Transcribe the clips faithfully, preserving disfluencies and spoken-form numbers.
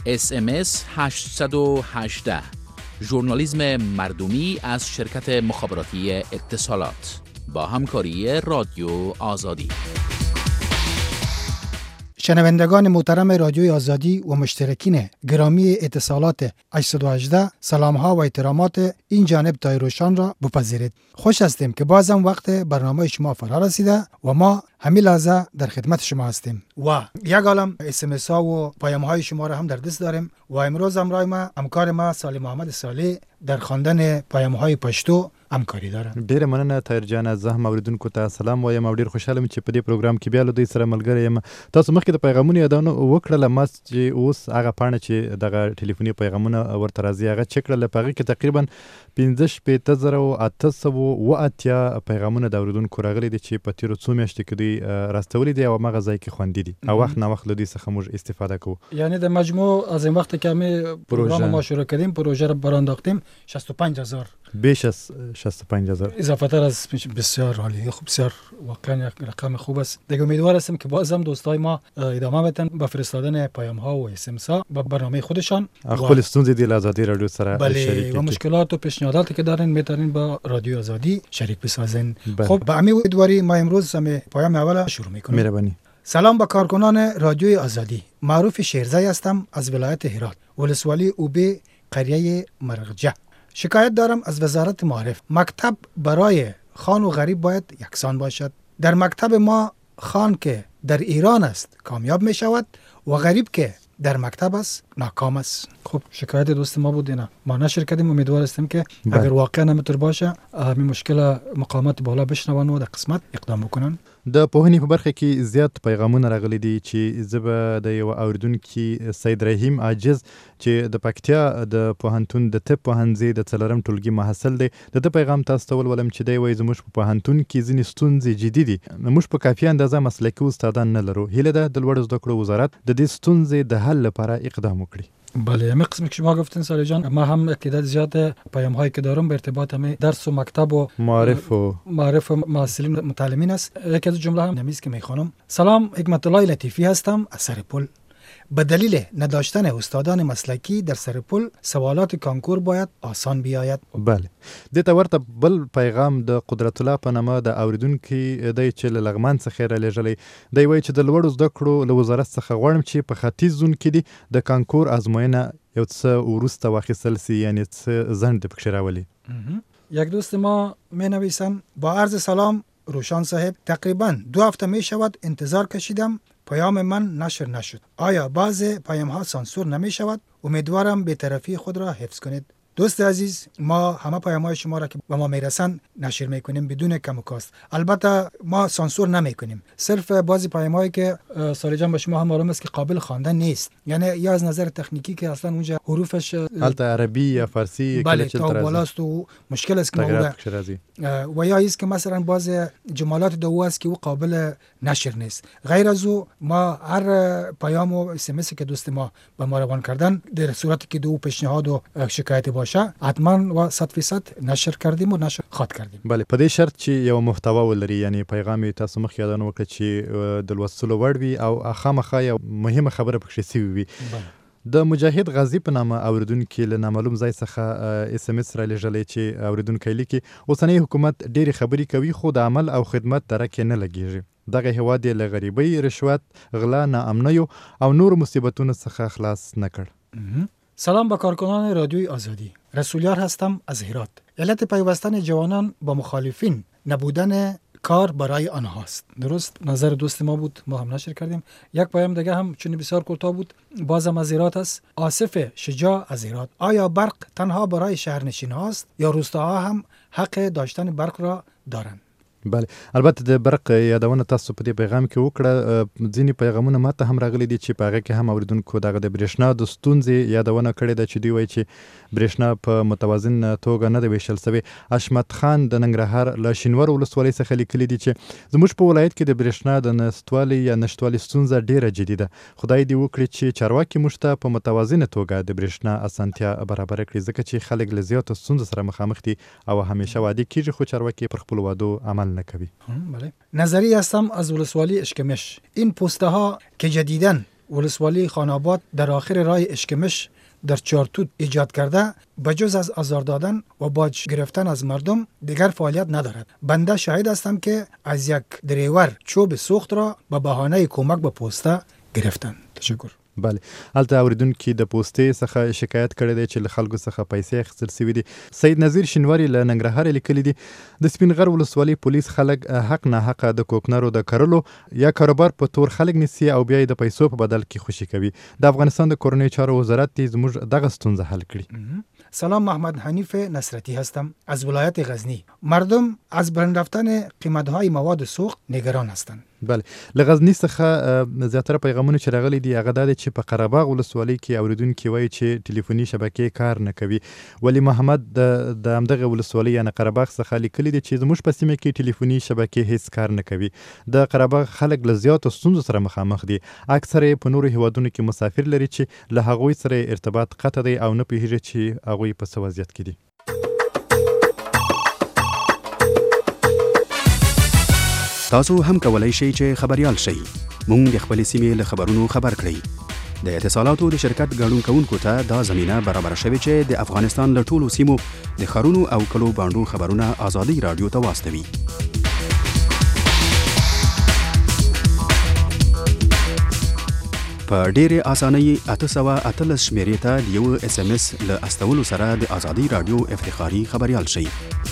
اس ام اس هشت یک هشت ژورنالیسم مردمی از شرکت مخابراتی اتصالات با همکاری رادیو آزادی. شنوندگان محترم رادیوی آزادی و مشترکین گرامی اتصالات هشتصد و هجده، سلام ها و احترامات این جانب تایروشان را بپذیرید. خوش هستیم که بازم وقت برنامه شما فرا رسیده و ما همین لحظه در خدمت شما هستیم و یک عالم اس ام اس ها و پیام های شما را هم در دست داریم و امروز همراه ما همکار ما سالم محمد صالح در خواندن پیام های پښتو همکاری داره. ډیره مننه طاهر جان. زه هم اوریدونکو ته سلام وایم او ډیر خوشاله یم چې په دې پروګرام کې بیا له دوی سره ملګری یم. تاسو مخکې د پیغامونو یادونه وکړله، ما چې اوس هغه پاڼه چې دغه ټلیفوني پیغامونه ورته راځي هغه چک کړله، په هغې کې تقریبا پنځه شپېته زره او اته سوه اوه اتیا پیغامونه د اوریدونکو راغلي دي چې په تېرو څو میاشتو کې دوی راستولي دي او هماغه ځای کې خوندي دي او وخت ناوخت له دوی څخه موږ استفاده کوو. یعنی در مجموع از این وقت که همه پروگرام ما شروع کردیم پروژه را برانداختیم شصت و پنج هزار بیش از شصت و پنج هزار اضافه تر از بسیار عالی. خب بسیار واقعا یک رقم خوب است. دیگه امیدوار هستم که باز هم دوستای ما ادامه بدن با فرستادن پیام ها و اس ام اس ها با برنامه خودشان خپل ستونزې دی له آزادی رادیو سره شریک و مشکلات و پیشنهاداتی که دارین میتونین با رادیو آزادی شریک بسازین. خب با همین امیدواری ما امروز هم پیام اول شروع میکنیم. مهربانی. سلام با کارکنان رادیوی آزادی. معروف شیرزی هستم از ولایت هرات، ولسوالی اوبه، قریه مرغجه. شکایت دارم از وزارت معارف. مکتب برای خان و غریب باید یکسان باشد. در مکتب ما خان که در ایران است کامیاب می شود و غریب که در مکتب است ناکام است. خب شکایت دوست ما بود اینا، ما نشر کردیم. امیدوار هستیم که بله. اگر واقعا همینطور باشه همین مشکل مقامات بالا بشنون و در قسمت اقدام وکنن. د پوهنې په برخه کې زیات پیغامونه راغلي دي چې زه به د یو اوریدونکي سید رحیم عاجز چې د پکتیا د پوهنتون د طب پوهنځي د څلورم ټولګي محصل دی، د ده پیغام تاسو ته ولولم چې دی وایي زموږ په پوهنتون کې ځینې ستونزې جدي دي، موږ په کافي اندازه مسلکي استادان نه لرو. هیله ده د لوړو زده کړو وزارت د دې ستونزې د حل لپاره اقدام وکړي. بله، همه قسمی که شما گفتین سالی جان، ما هم تعداد زیاد پیام هایی که دارم به ارتباط همه درس و مکتب و معارف و معارف و محصلین متعلمین است. یکی از جمله هم نمیست که میخوانم. سلام، حکمت الله لطیفی هستم از سرپل. به دلیل نداشتن استادان مسلکی در سرپل سوالات کانکور باید آسان بیاید. بله، دې ته ورته بل پیغام د قدرت الله په نامه د اوریدونکي دی چې له لغمان څخه رالیږلی. دی وایي چې د لوړو زده کړو له وزارت څخه غواړم چې په ختیځ زون کې دي د کانکور ازموینه یو څه وروسته واخیستل سي، یعنی څه ځنډ پکښې راولي. یک دوست ما می نویسن: با عرض سلام روشان صاحب، تقریبا دو هفته می شود انتظار کشیدم پیام من نشر نشد. آیا بعض پیام ها سانسور نمی شود؟ امیدوارم به طرفی خود را حفظ کنید. دوست عزیز، ما همه پیام های شما را که به ما میرسن نشر میکنیم بدون کم و کاست. البته ما سانسور نمیکنیم، صرف بعضی پیام هایی که سالی جان به شما هم معلوم است که قابل خواندن نیست، یعنی یا از نظر تکنیکی که اصلا اونجا حروفش البته عربی یا فارسی بله تا بالاست و مشکل است که و یا است که مثلا بعض جملات دو است که او قابل نشر نیست. غیر از او ما هر پیام و اس ام اس که دوست ما به ما روان کردن در صورتی که دو پیشنهاد و شکایت باشه حتما و صد فیصد نشر کردیم و نشر خاط کردیم. بله، په دې شرط چې یو محتوا ولري، یعنی پیغام تاسو مخ یادونه وکړه چې د لوستلو وړ وي او خامخا یو مهمه خبره پکښې سوي وي. د مجاهد غازی په نامه اوریدونکي له نامعلوم ځای څخه اس ام اس رالیږلی چې اوریدونکی لیکي: اوسنی حکومت ډېرې خبرې کوي خو د عمل او خدمت درک یې نه لګېږي. دغه هیواد یې له غریبۍ، رشوت، غلا، ناامنیو او نورو مصیبتونو څخه خلاص نه کړ. سلام با کارکنان رادیوی آزادی. رسولیار هستم از هرات. علت پیوستن جوانان با مخالفین نبودن کار برای آنهاست. درست نظر دوست ما بود، ما هم نشر کردیم. یک پیام دیگه هم چون بسیار کوتاه بود، بازم از هرات است. آصف شجاع از هرات: آیا برق تنها برای شهرنشین هاست یا روستاها هم حق داشتن برق را دارند؟ بله، البته د برق یادونه تاسو په دې پیغام کې وکړه. ځینې پیغامونه ماته هم راغلي دي چې په هغه کې هم اوریدونکو دغه د برېښنا د ستونزې یادونه کړې ده چې دوی وایي چې برېښنا په متوازن توګه نه ده ویشل سوې. اشمت خان د ننګرهار له شینور ولسوالۍ څخه لیکلي دي چې زموږ په ولایت کې د برېښنا د نشتوالي یا نشتوالي ستونزه ډېره جدي ده. خدای دې وکړي چې چارواکي موږ ته په متوازنه توګه د برېښنا اسانتیا برابره کړي، ځکه چې خلک له زیاتو ستونزو سره مخامخ دي او همیشه وعده کیږي خو چارواکي پر خپلو وعدو عمل نکوي. بله. نظری هستم از ولسوالی اشکمش. این پوسته ها که جدیداً ولسوالی خاناباد در آخر راه اشکمش در چارتوت ایجاد کرده بجز از آزار دادن و باج گرفتن از مردم دیگر فعالیت ندارد. بنده شاهد هستم که از یک دریور چوب سوخت را به بهانه کمک به پوسته گرفتند. تشکر. بله، البته اوریدونکو د پوسټې څخه شکایت کړی دی چې له خلکو څخه پیسې اخیستل سوي دي. سید نظیر شینواری له ننګرهار لیکلي دي د سپین غر ولسوالۍ پولیس خلک حق نه حق د کوکنارو د کرلو یا کاروبار په تور خلک نیسي او بیا د پیسو په بدل کې خوشي کوي. د افغانستان د کورنۍ چارو وزارت دې زموږ دغه ستونزه حل کړي. سلام، محمد حنیف نصرتی هستم از ولایت غزنی. مردم از بالا رفتن قیمت‌های مواد سوخت نگران هستند. بله، له غزنی څخه زیاتره پیغامونه چې راغلي دي هغه دا دی چې په قره باغ ولسوالۍ کې اوریدونکي وایي چې ټلیفوني شبکې کار نه کوي. ولی محمد د همدغه ولسوالۍ یعنې قره باغ څخه لیکلي دي چې زموږ په سیمه کې ټلیفوني شبکې هیڅ کار نه کوي. د قره باغ خلک له زیاتو ستونزو سره مخامخ دي. اکثره یې په نورو هیوادونو کې مسافر لري چې له هغوی سره ارتباط قطع دی او نه پوهیږي چې هغوی په څه وضعیت کې دي. تاسو هم کولای شئ چې خبريال شئ. مونږ د خپل سیمې له خبرونو خبر کړئ. د اتصالاتو د شرکت ګډون کوونکو ته دا زمينه برابر شوې چې د افغانستان له ټولو سیمو د خارونو او کلو باندو خبرونه آزادي رادیو ته واستوي. په ډېرې اسانۍ اته سوه اتلس شمیرې ته د یو اس ام اس له استولو سره د آزادي رادیو افتخاري خبريال شئ.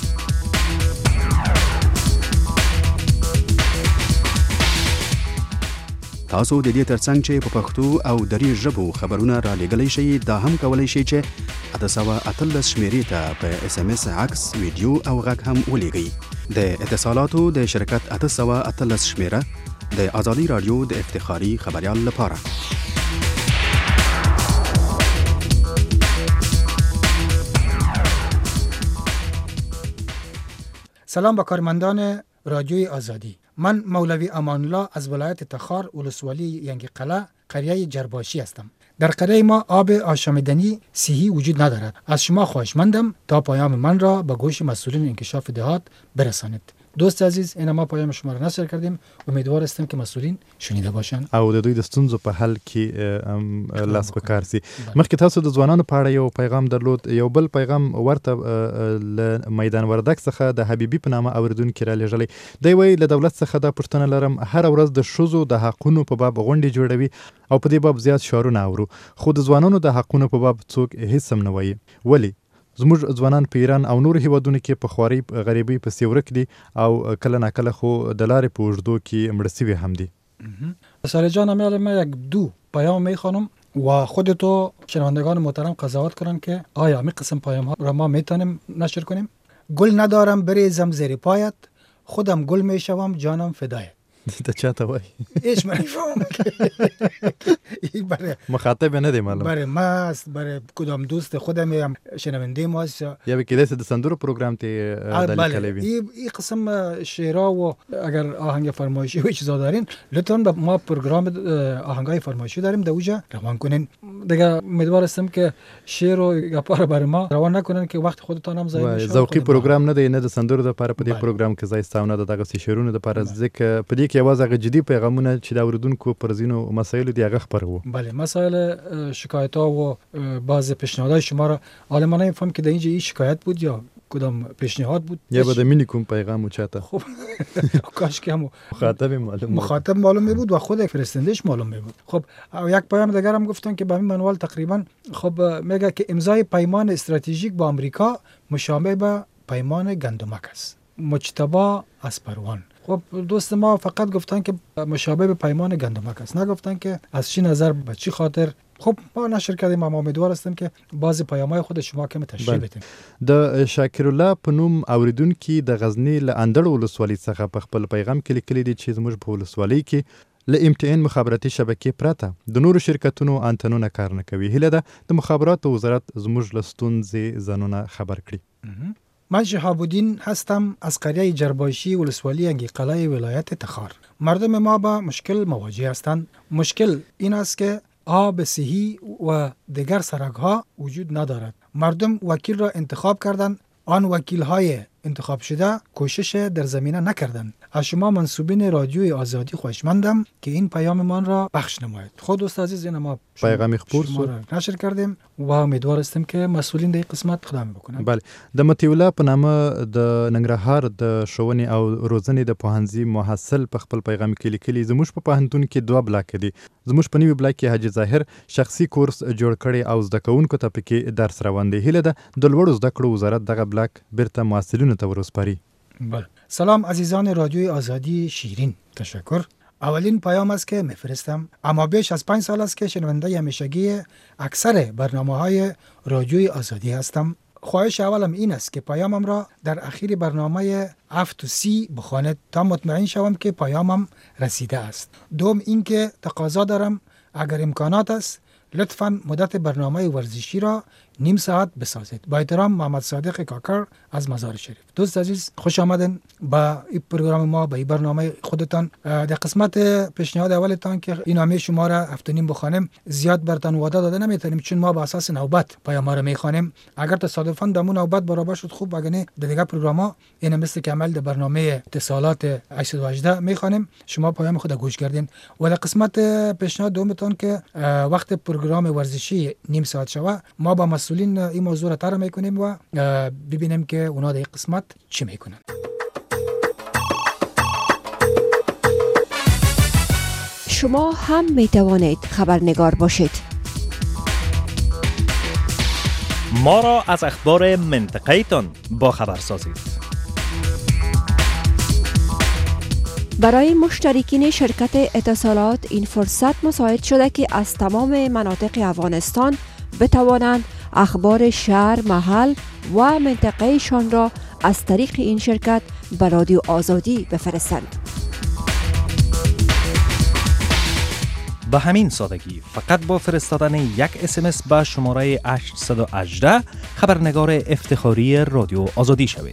تاسو د دې ترڅنګ چې په پښتو او دري ژبو خبرونه را لېږلی شئ دا هم کولی شئ چې اته سوه اتلس شمیرې ته په اس ام اس عکس ویډیو او غږ هم ولیږئ. د اتصالاتو د شرکت اته سوه اتلس شمیره د آزادي رادیو د افتخاري خبريال لپاره. سلام به کارمندان رادیوی آزادی. من مولوی امان الله از ولایت تخار ولسوالی ینگ قلعه قریه جرباشی هستم. در قریه ما آب آشامیدنی صحی وجود ندارد. از شما خواهشمندم تا پیام من را به گوش مسئولین انکشاف دهات برسانید. دوست عزیز، این ما پیام شما را نشر کردیم. امیدوار هستم که مسئولین شنیده باشند او د دوی د ستونزو په حل کې لاس په کار سي. مخکې تاسو د ځوانانو په اړه یو پیغام درلود. یو بل پیغام ورته له میدان وردک څخه د حبیبي په نامه اوریدونکي را لېږلی. دی وایي له دولت څخه دا پوښتنه لرم، هره ورځ د ښځو د حقونو په باب غونډې جوړوي او په دې باب زیات شعارونه اورو، خو د ځوانانو د حقونو په باب څوک هیڅ هم نه وایي. ولې؟ زموږ ځوانان په ایران او نور هیوادونو کې په خواري غریبۍ پسې ورک دي او کله ناکله خو د لارې په اوږدو کې مړه سوي هم دي. سال جان امیال ما یک دو پیام میخوانم و خودتو شنوندگان محترم قضاوت کنن که آیا می قسم پیام ها را ما میتونیم نشر کنیم. گل ندارم بریزم زیر پایت، خودم گل میشوم جانم فدایت. ته چاته وای؟ هیچ من نفهم. برای مخاطب نه دی معلوم. برای ما است، برای کدام دوست خودم هم شنونده ماست. یا به کلیس د سندرو پروگرام ته دلیل کلیوی. این این قسم شعرها و اگر آهنگ فرمایشی و چیزا دارین لطفاً ما پروگرام آهنگای فرمایشی داریم دوجا روان کنین. دیگه امیدوار هستم که شعر و گپا برای ما روان نکنن که وقت خودتان هم ضایع بشه. ذوقی پروگرام نه دی، نه د سندرو لپاره په دې پروگرام کې ځای ستاونه د دغه شعرونو لپاره ځکه په دې کې یوازې هغه جدي پیغامونه چې د اوریدونکو پر ځینو مسایلو دی هغه خبرو. بله، مسائل شکایت ها و بعض پیشنهادهای شما را حالا من نمیفهم که در اینجا این شکایت بود یا کدام پیشنهاد بود یا به مینی کوم پیغام و چاته. خب کاش که هم مخاطب معلوم مخاطب معلوم می بود و خود فرستندش معلوم می بود. خب یک پیام دیگر هم گفتن که به این منوال تقریبا خب میگه که امضای پیمان استراتژیک با آمریکا مشابه به پیمان گندمک است. مجتبی اسپروان. خب دوست ما فقط گفتن که مشابه به پیمان گندمک است، نگفتن که از چی نظر به چی خاطر. خب ما نشر کردیم، اما امیدوار هستم که بعضی پیام‌های خود شما کم تشریح بدیم. د شاکر الله په نوم اوریدونکي د غزنی له اندړ ولسوالۍ څخه په خپل پیغام کې لیکلي دي چې زموږ په ولسوالۍ کې له ام ټي ان مخابراتي شبکې پرته د نورو شرکتونو انتنونه کار نه کوي. هیله ده د مخابراتو وزارت زموږ له ستونزې ځانونه خبر کړي. من شهاب الدین هستم از قریه جرباشی ولسوالی ینگ قلعه ولایت تخار. مردم ما با مشکل مواجه هستند. مشکل این است که آب صحی و دیگر سرک ها وجود ندارد. مردم وکیل را انتخاب کردند. آن وکیل های انتخاب شده کوشش در زمینه نکردند. از شما منصوبین رادیوی آزادی خواهشمندم که این پیاممان را پخش نمایید. خود دوست عزیز این ما پیغام خبر شد نشر کردیم و امیدوار هستیم که مسئولین در قسمت خدمت بکنن. بله، د متیولا په نامه د ننګرهار د ښوونې او روزنې د پوهنځي محصل په خپل پیغام کې لیکلي زموږ په پوهنتون کې دوه بلاک دي. زموږ په نوي بلاک کې حاجي ظاهر شخصي کورس جوړ کړي او زده کوونکو ته پکې درس روان دی. هیله ده د لوړو زده کړو وزارت دغه بلاک بیرته محصلینو ته ورسپاري. بله. سلام عزیزان رادیوی آزادی شیرین، تشکر. اولین پیام است که میفرستم. اما بیش از پنج سال است که شنونده همیشگی اکثر برنامه‌های رادیوی آزادی هستم. خواهش اولم این است که پیامم را در اخیر برنامه هفت و سی بخواند تا مطمئن شوم که پیامم رسیده است. دوم این که تقاضا دارم اگر امکانات است لطفاً مدت برنامه ورزشی را نیم ساعت بسازید. با احترام، محمد صادق کاکر از مزار شریف. دوست عزیز خوش آمدن با این پروگرام ما، با این برنامه خودتان. در قسمت پیشنهاد اولتان که این نامه شما را هفت و نیم بخوانیم زیاد برتان وعده داده نمیتونیم چون ما با اساس نوبت پیام را میخوانیم. اگر تصادفاً دمون نوبت برابر شد خوب، اگر نه در دیگه پروگرام این مثل که عمل در برنامه اتصالات هشتصد و هجده میخوانیم، شما پیام خود گوش کردین. و در قسمت پیشنهاد دومتان که وقت پروگرام ورزشی نیم ساعت شوه، ما با مسئولین این موضوع را طرح میکنیم و ببینیم که اونا در این قسمت چی میکنن. شما هم میتوانید خبرنگار باشید. ما را از اخبار منطقه تان با خبر سازید. برای مشترکین شرکت اتصالات این فرصت مساعد شده که از تمام مناطق افغانستان بتوانند اخبار شهر، محل و منطقهشان را از طریق این شرکت به رادیو آزادی بفرستند. به همین سادگی فقط با فرستادن یک اسمس به شماره هشتصد و هجده خبرنگار افتخاری رادیو آزادی شوید.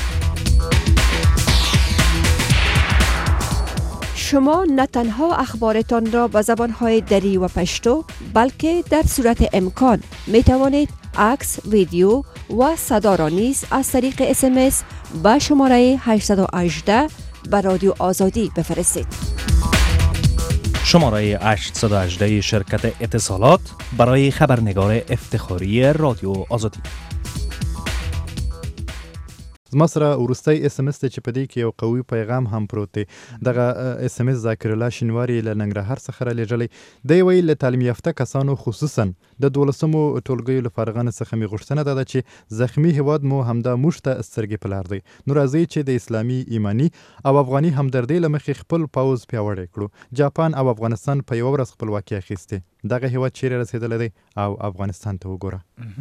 شما نه تنها اخبارتان را به زبانهای دری و پشتو بلکه در صورت امکان می توانید عکس، ویدیو و صدا را نیز از طریق اسمس به شماره هشتصد و هجده به رادیو آزادی بفرستید. شماره هشتصد و هجده شرکت اتصالات برای خبرنگار افتخاری رادیو آزادی. زما سره ورستی اس ام اس چې په دې کې یو قوي پیغام هم پروت دی. دغه اس ام اس ذاکر الله شینواری له ننګرهار څخه را لېږلی. دی وایي له تعلیم یافته کسانو خصوصا د دولسمو ټولګیو له فارغانو څخه مې غوښتنه دا ده چې زخمي هیواد مو همدا موږ ته سترګې په لار دی. نو راځئ چې د اسلامي ایماني او افغاني همدردۍ له مخې خپل پوځ پیاوړی کړو. جاپان او افغانستان په یوه ورځ خپلواکي اخیستې. دغه هیواد چیرې رسیدلی دی او افغانستان ته وګوره.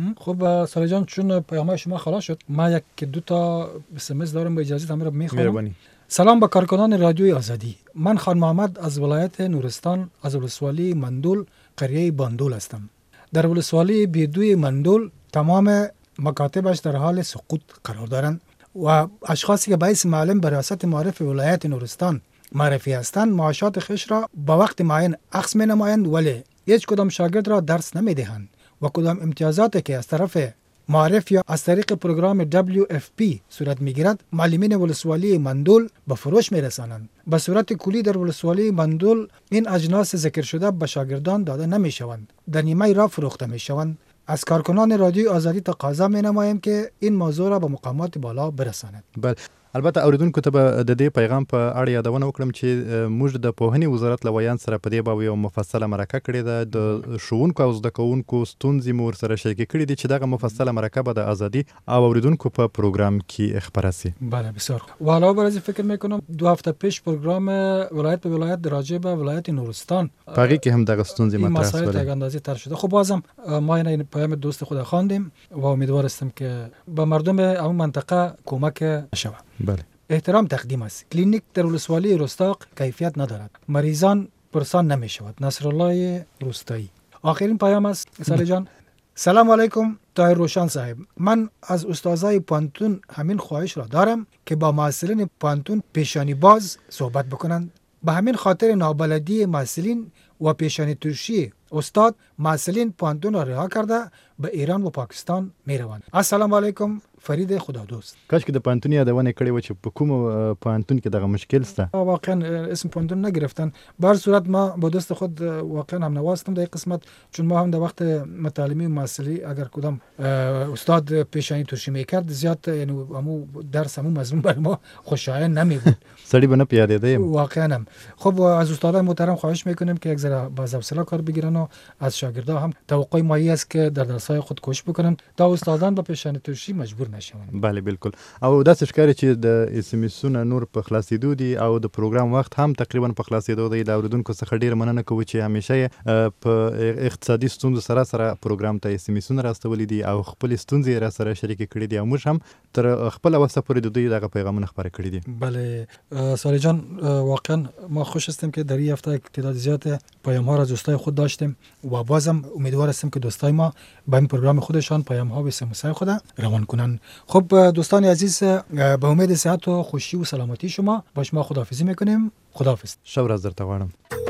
خب سالی جان، چون پیام شما خلاص شد ما یک دو تا اس ام اس دارم، با اجازه همه رو میخوانم. سلام به کارکنان رادیوی آزادی. من خان محمد از ولایت نورستان از ولسوالی مندول قریه باندول هستم. در ولسوالی بیدوی مندول تمام مکاتبش در حال سقوط قرار دارند و اشخاصی که باعث معلم به ریاست معرف ولایت نورستان معرفی هستند معاشات خیش را با وقت معین اخذ می نمایند ولی هیچ کدام شاگرد را درس نمی دهند و کدام امتیازاتی که از طرف معرف یا از طریق پروگرام دبلیو اف پی صورت میگیرد معلمین ولسوالی مندول به فروش میرسانند. به صورت کلی در ولسوالی مندول این اجناس ذکر شده به شاگردان داده نمیشوند، در نیمه راه فروخته میشوند. از کارکنان رادیوی آزادی تقاضا مینماییم که این موضوع را به مقامات بالا برساند. بله، البته اوریدونکو ته به د دې پیغام په اړه یادونه وکړم چې موږ د پوهنې وزارت له ویان سره په دې باب یو مفصله مرکه کړې ده. د ښوونکو او زده کوونکو ستونزې مو ورسره شریکې کړې دي چې دغه مفصله مرکه به د ازادي او اوریدونکو په پروګرام کې خپره سي. بله بسیار. و علاوه بر از فکر میکنم دو هفته پیش پروګرام ولایت به ولایت راجع به ولایت نورستان په هغې کې هم دغه ستونزې مطرح شولې. مسائل تگ اندازی تر شده. خب بازم ما این پیام دوست خود خواندیم و امیدوار هستم که به مردم اون منطقه کمک شود. بله. احترام تقدیم است. کلینیک در ولسوالی رستاق کیفیت ندارد. مریضان پرسان نمی شود. نصرالله روستایی. آخرین پیام است سالی جان. سلام علیکم طاهر روشن صاحب. من از استادای پانتون همین خواهش را دارم که با محصلین پانتون پیشانی باز صحبت بکنند. به همین خاطر نابلدی محصلین و پیشانی ترشی استاد محصلین پانتون را رها کرده به ایران و پاکستان می روند. السلام علیکم فرید خدادوست. کاش که د پانتون یادونه کړې و چې په کوم پانتون کې دغه مشکل سته. واقعا اسم پانتون نگرفتن. به هر صورت ما با دوست خود واقعا هم نواستم در قسمت، چون ما هم در وقت مطالعه محصلی اگر کدام استاد پیشانی ترشی میکرد زیاد یعنی همو درس همو مضمون بر ما خوشایند نمی بود. سړی به نه پیادېده. واقعا هم. خب از استادان محترم خواهش میکنیم که یک ذره با حوصله کار بگیرن و از شاگردان هم توقع مایی است که در درس‌های خود کوشش بکنن تا استادان به پیشانی ترشی مجبور نشون. بله بالکل. او داسې ښکاري چې د اس ام اسونو نور په خلاصېدو دي او د پروګرام وخت هم تقریبا په خلاصېدو دی. د اوریدونکو څخه ډیر مننه کوو چې همیشه په اقتصادي ستونزو سره سره پروګرام ته اس ام اسونه راستولي دي او خپل ستونزې را سره شریک کړي دي او موږ هم تر خپل وسه پورې د دوی دغه پیغامونه خبره کړي دي. بله سالی جان، واقعا ما خوش هستیم که در این هفته تعداد زیاد پیام ها را از دوستای خود داشتیم و بازم امیدوار هستیم که دوستای ما به این پروگرام خودشان پیام ها به سمسای خود روان کنن. خب دوستان عزیز، به امید صحت و خوشی و سلامتی شما با شما خداحافظی میکنیم. خداحافظ. شب راز درته غواړم.